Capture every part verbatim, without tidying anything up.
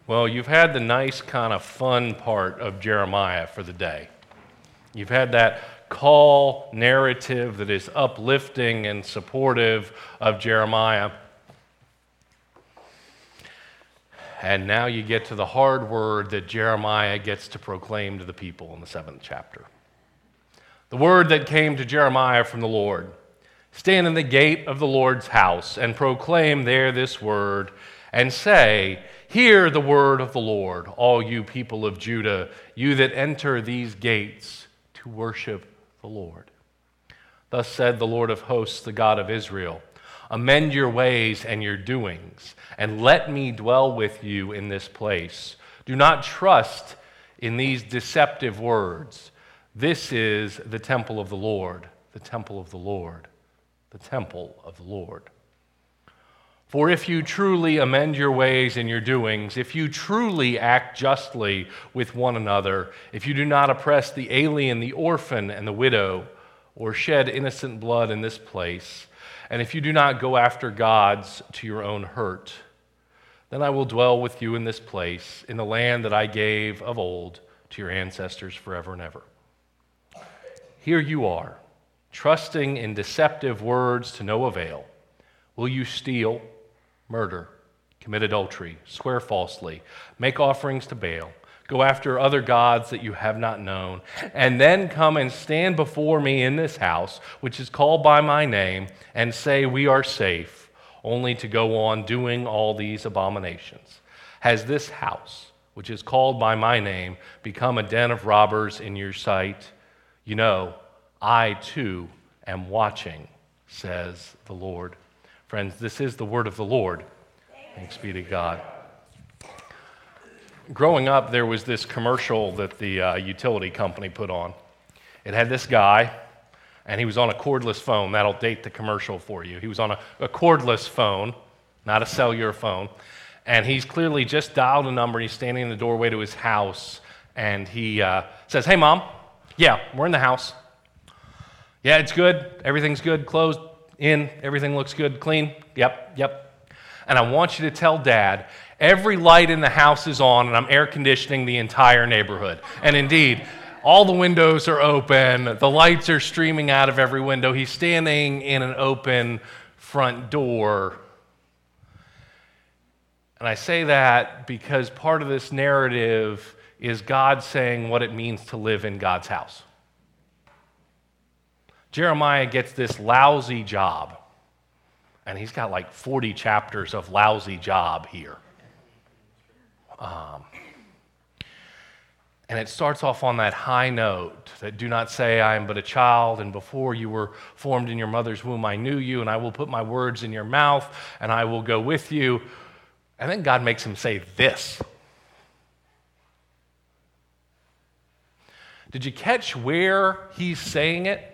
Well, you've had the nice kind of fun part of Jeremiah for the day. You've had that call narrative that is uplifting and supportive of Jeremiah. And now you get to the hard word that Jeremiah gets to proclaim to the people in the seventh chapter. The word that came to Jeremiah from the Lord. Stand in the gate of the Lord's house and proclaim there this word and say, hear the word of the Lord, all you people of Judah, you that enter these gates to worship the Lord. Thus said the Lord of hosts, the God of Israel, amend your ways and your doings, and let me dwell with you in this place. Do not trust in these deceptive words. This is the temple of the Lord, the temple of the Lord, the temple of the Lord. For if you truly amend your ways and your doings, if you truly act justly with one another, if you do not oppress the alien, the orphan, and the widow, or shed innocent blood in this place, and if you do not go after gods to your own hurt, then I will dwell with you in this place, in the land that I gave of old to your ancestors forever and ever. Here you are, trusting in deceptive words to no avail. Will you steal, murder, commit adultery, swear falsely, make offerings to Baal, go after other gods that you have not known, and then come and stand before me in this house, which is called by my name, and say, we are safe, only to go on doing all these abominations? Has this house, which is called by my name, become a den of robbers in your sight? You know, I too am watching, says the Lord. Friends, this is the word of the Lord. Thanks be to God. Growing up, there was this commercial that the uh, utility company put on. It had this guy, and he was on a cordless phone. That'll date the commercial for you. He was on a, a cordless phone, not a cellular phone, and he's clearly just dialed a number. He's standing in the doorway to his house, and he uh, says, hey, Mom. Yeah, we're in the house. Yeah, it's good. Everything's good. Closed, in. Everything looks good. Clean. Yep, yep. And I want you to tell Dad, every light in the house is on, and I'm air conditioning the entire neighborhood. And indeed, all the windows are open. The lights are streaming out of every window. He's standing in an open front door. And I say that because part of this narrative is God saying what it means to live in God's house. Jeremiah gets this lousy job, and he's got like forty chapters of lousy job here. Um, and it starts off on that high note that do not say I am but a child, and before you were formed in your mother's womb I knew you, and I will put my words in your mouth, and I will go with you. And then God makes him say this. Did you catch where he's saying it?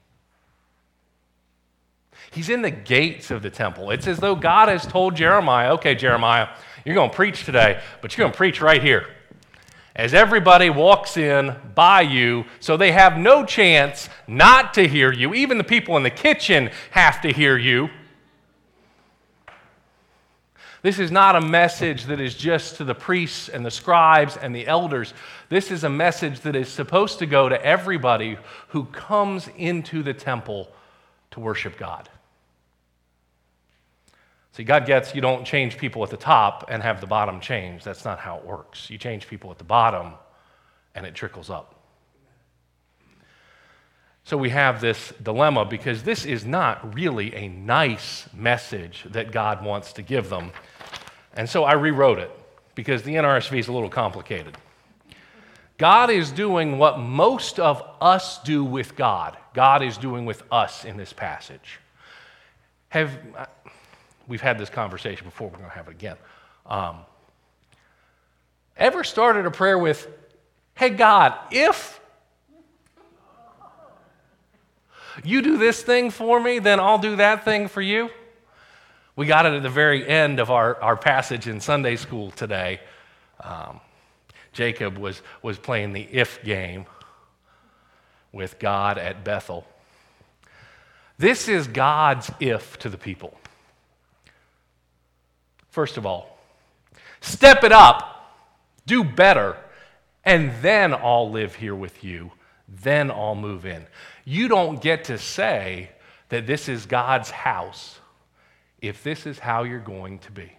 He's in the gates of the temple. It's as though God has told Jeremiah, okay, Jeremiah, you're going to preach today, but you're going to preach right here. As everybody walks in by you, so they have no chance not to hear you. Even the people in the kitchen have to hear you. This is not a message that is just to the priests and the scribes and the elders. This is a message that is supposed to go to everybody who comes into the temple to worship God. See, God gets you don't change people at the top and have the bottom change. That's not how it works. You change people at the bottom and it trickles up. So we have this dilemma because this is not really a nice message that God wants to give them. And so I rewrote it because the N R S V is a little complicated. God is doing what most of us do with God. God is doing with us in this passage. Have we've had this conversation before, we're going to have it again. Um, ever started a prayer with, hey God, if you do this thing for me, then I'll do that thing for you? We got it at the very end of our, our passage in Sunday school today. Um, Jacob was, was playing the if game with God at Bethel. This is God's if to the people. First of all, step it up. Do better, and then I'll live here with you. Then I'll move in. You don't get to say that this is God's house if this is how you're going to be.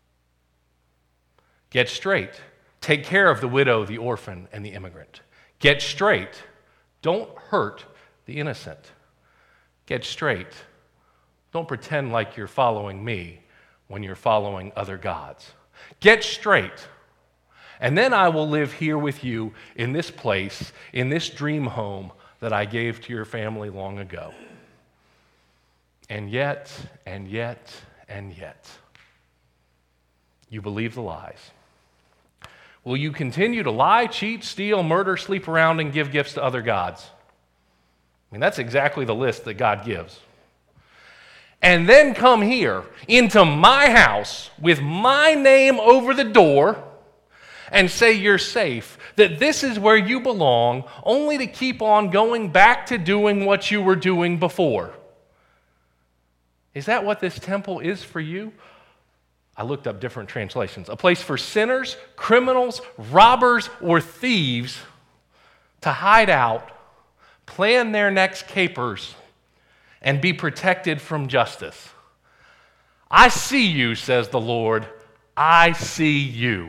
Get straight. Take care of the widow, the orphan, and the immigrant. Get straight. Don't hurt the innocent. Get straight. Don't pretend like you're following me when you're following other gods. Get straight. And then I will live here with you in this place, in this dream home that I gave to your family long ago. And yet, and yet, and yet, you believe the lies. Will you continue to lie, cheat, steal, murder, sleep around, and give gifts to other gods? I mean, that's exactly the list that God gives. And then come here into my house with my name over the door and say you're safe, that this is where you belong, only to keep on going back to doing what you were doing before. Is that what this temple is for you? I looked up different translations. A place for sinners, criminals, robbers, or thieves to hide out, plan their next capers, and be protected from justice. I see you, says the Lord. I see you.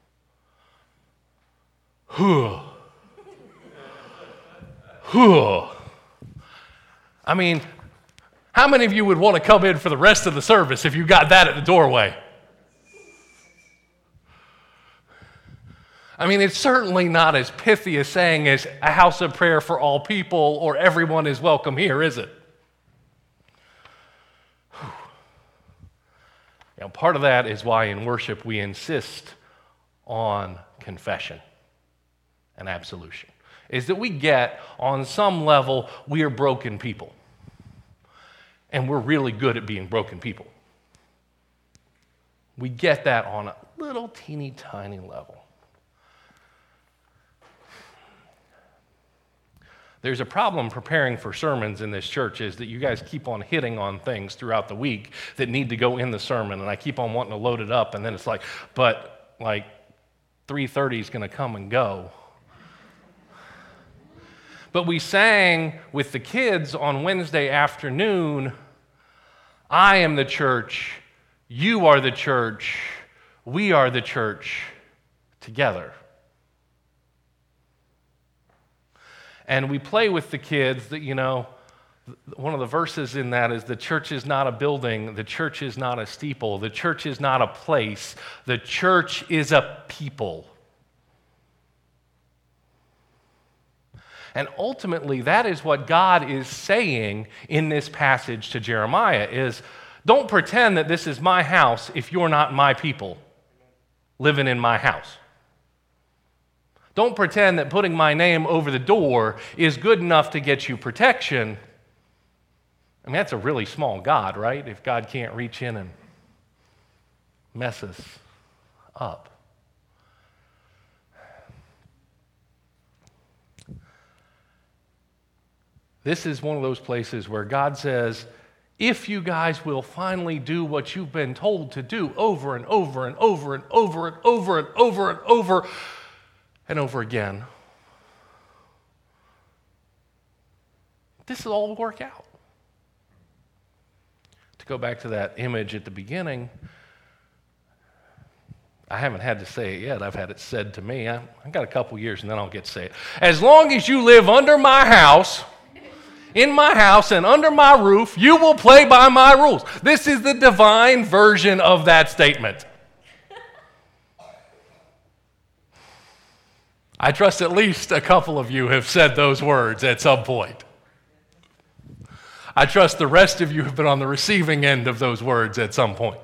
Whew. Whew. I mean, how many of you would want to come in for the rest of the service if you got that at the doorway? I mean, it's certainly not as pithy as saying it's a house of prayer for all people or everyone is welcome here, is it? Whew. You know, part of that is why in worship we insist on confession and absolution, is that we get, on some level, we are broken people. And we're really good at being broken people. We get that on a little teeny tiny level. There's a problem preparing for sermons in this church is that you guys keep on hitting on things throughout the week that need to go in the sermon, and I keep on wanting to load it up, and then it's like, but like three thirty is going to come and go. But we sang with the kids on Wednesday afternoon, I am the church, you are the church, we are the church together. And we play with the kids that, you know, one of the verses in that is the church is not a building, the church is not a steeple, the church is not a place, the church is a people. And ultimately, that is what God is saying in this passage to Jeremiah is, don't pretend that this is my house if you're not my people living in my house. Don't pretend that putting my name over the door is good enough to get you protection. I mean, that's a really small God, right? If God can't reach in and mess us up. This is one of those places where God says, if you guys will finally do what you've been told to do over and over and over and over and over and over and over and over again, this will all work out. To go back to that image at the beginning, I haven't had to say it yet. I've had it said to me. I, I've got a couple years and then I'll get to say it. As long as you live under my house, in my house and under my roof, you will play by my rules. This is the divine version of that statement. I trust at least a couple of you have said those words at some point. I trust the rest of you have been on the receiving end of those words at some point.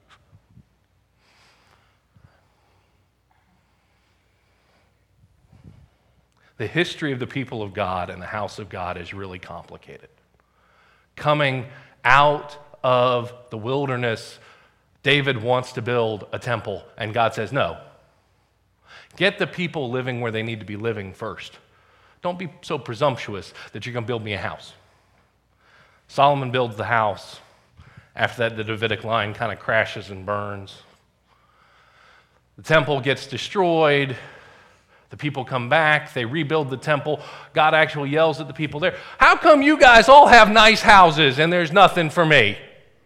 The history of the people of God and the house of God is really complicated. Coming out of the wilderness, David wants to build a temple, and God says, no. Get the people living where they need to be living first. Don't be so presumptuous that you're going to build me a house. Solomon builds the house. After that, the Davidic line kind of crashes and burns. The temple gets destroyed. The people come back. They rebuild the temple. God actually yells at the people there, "How come you guys all have nice houses and there's nothing for me?"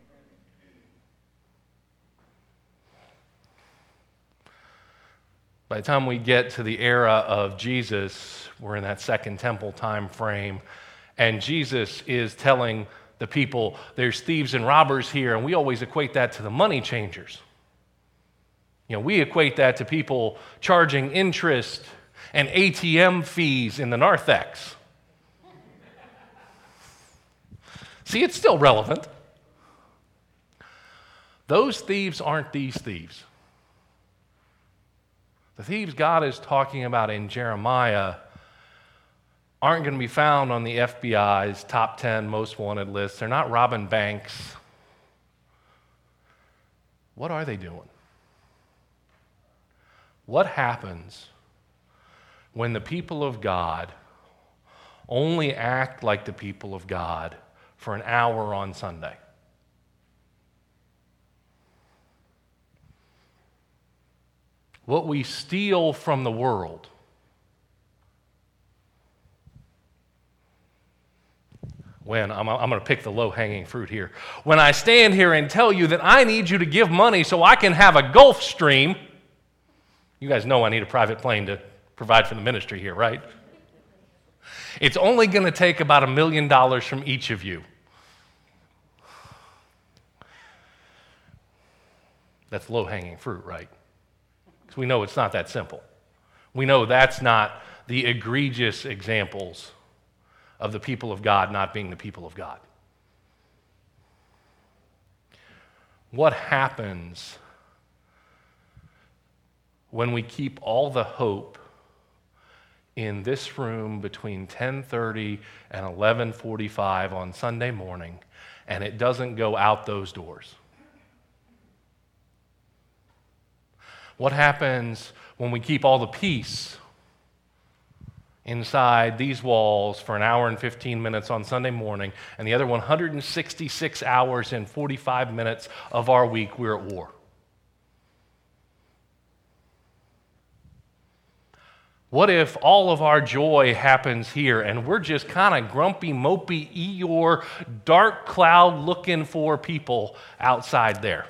By the time we get to the era of Jesus, we're in that second temple time frame, and Jesus is telling the people, there's thieves and robbers here, and we always equate that to the money changers. You know, we equate that to people charging interest and A T M fees in the narthex. See, it's still relevant. Those thieves aren't these thieves. The thieves God is talking about in Jeremiah aren't going to be found on the F B I's top ten most wanted list. They're not robbing banks. What are they doing? What happens when the people of God only act like the people of God for an hour on Sunday? What we steal from the world when, I'm, I'm going to pick the low-hanging fruit here, when I stand here and tell you that I need you to give money so I can have a Gulf Stream. You guys know I need a private plane to provide for the ministry here, right? It's only going to take about a million dollars from each of you. That's low-hanging fruit, right? Because we know it's not that simple. We know that's not the egregious examples of the people of God not being the people of God. What happens when we keep all the hope in this room between ten thirty and eleven forty-five on Sunday morning, and it doesn't go out those doors? What happens when we keep all the peace inside these walls for an hour and fifteen minutes on Sunday morning, and the other one hundred sixty-six hours and forty-five minutes of our week we're at war? What if all of our joy happens here and we're just kind of grumpy, mopey, Eeyore, dark cloud looking for people outside there?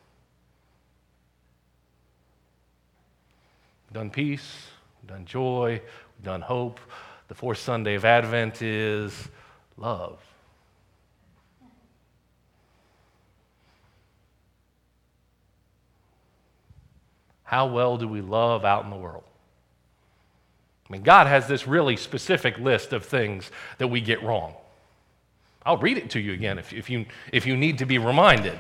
We've done peace, we've done joy, we've done hope. The fourth Sunday of Advent is love. How well do we love out in the world? I mean, God has this really specific list of things that we get wrong. I'll read it to you again if, if, you, if you need to be reminded.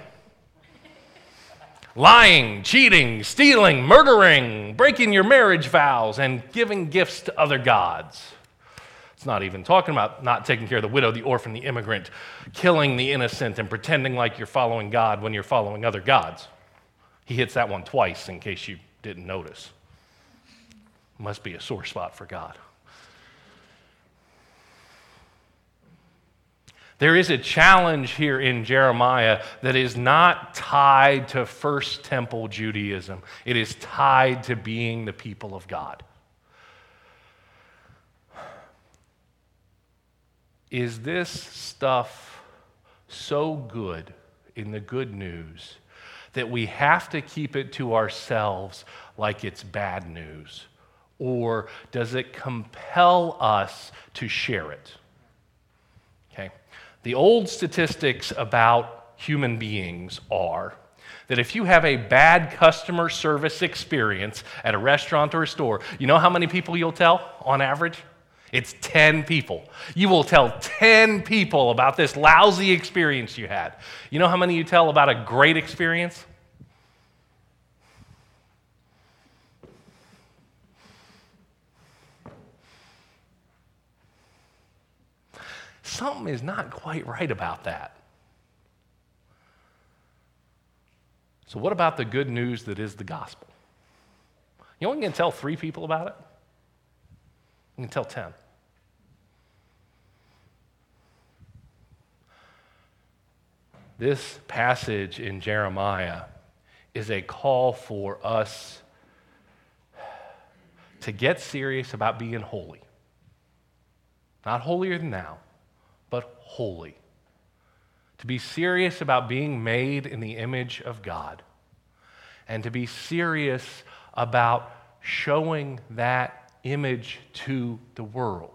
Lying, cheating, stealing, murdering, breaking your marriage vows, and giving gifts to other gods. It's not even talking about not taking care of the widow, the orphan, the immigrant, killing the innocent, and pretending like you're following God when you're following other gods. He hits that one twice in case you didn't notice. Must be a sore spot for God. There is a challenge here in Jeremiah that is not tied to First Temple Judaism. It is tied to being the people of God. Is this stuff so good in the good news that we have to keep it to ourselves like it's bad news? Or does it compel us to share it? Okay. The old statistics about human beings are that if you have a bad customer service experience at a restaurant or a store, you know how many people you'll tell on average? It's ten people. You will tell ten people about this lousy experience you had. You know how many you tell about a great experience? Something is not quite right about that. So what about the good news that is the gospel? You only can tell three people about it? You can tell ten. This passage in Jeremiah is a call for us to get serious about being holy. Not holier than thou, but holy. To be serious about being made in the image of God. And to be serious about showing that image to the world.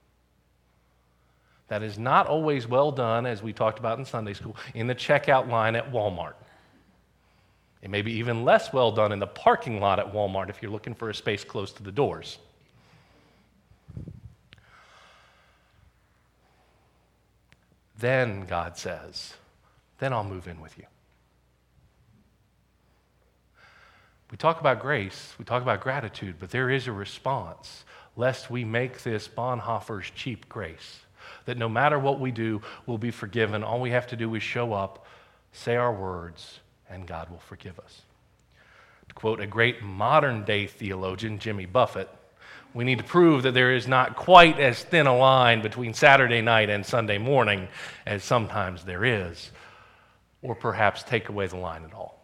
That is not always well done, as we talked about in Sunday school, in the checkout line at Walmart. It may be even less well done in the parking lot at Walmart if you're looking for a space close to the doors. Then, God says, then I'll move in with you. We talk about grace, we talk about gratitude, but there is a response, lest we make this Bonhoeffer's cheap grace, that no matter what we do, we'll be forgiven. All we have to do is show up, say our words, and God will forgive us. To quote a great modern-day theologian, Jimmy Buffett, we need to prove that there is not quite as thin a line between Saturday night and Sunday morning as sometimes there is, or perhaps take away the line at all.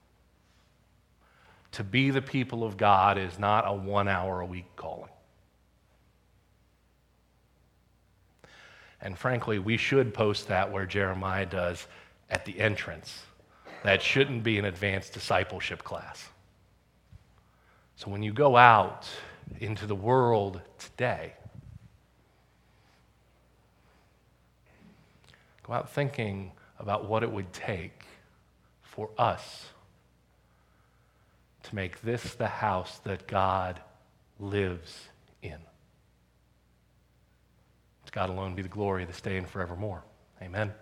To be the people of God is not a one-hour-a-week calling. And frankly, we should post that where Jeremiah does at the entrance. That shouldn't be an advanced discipleship class. So when you go out into the world today, go out thinking about what it would take for us to make this the house that God lives in. To God alone be the glory this day and forevermore. Amen.